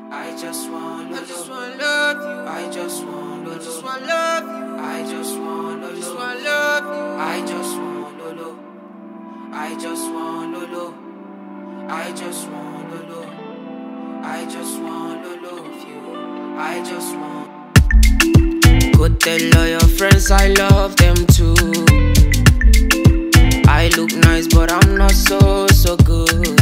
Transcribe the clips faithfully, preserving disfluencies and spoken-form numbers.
I just want I just wanna love you. I just want I just wanna love you. I just want I just wanna love you. I just want Lolo. I just want Lolo. I just want Lolo. I just want Lolo of you. I just want. Go tell all your friends I love them too. I look nice but I'm not so so good.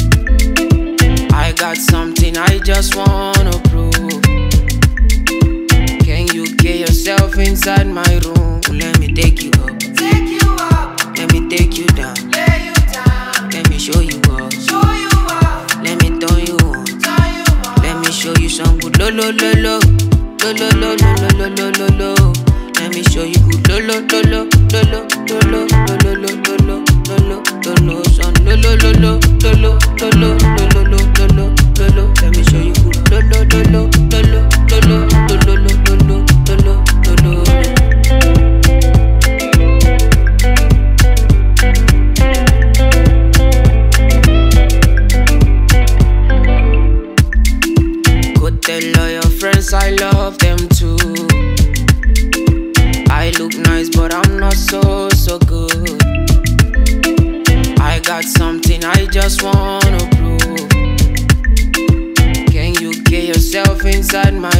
I got something I just wanna prove. Can you get yourself inside my room? Let me take you up. Take you up. Let me take you down. Lay you down. Let me show you up. Show you up. Let me turn you on. Turn you up. Let me show you some good lo lo lo lo. Lo lo lo lo lo lo lo lo lo. Let me show you good lo lo lo lo lo lo lo lo lo lo lo lo lo lo lo son lo lo lo lo lo lo lo lo lo lo lo lo lo. Let me show you good lo lo lo lo lo lo lo lo lo lo lo lo lo lo. Go tell all your friends I love them too. I look nice but I'm not so so good. I got something I just wanna prove. Can you get yourself inside my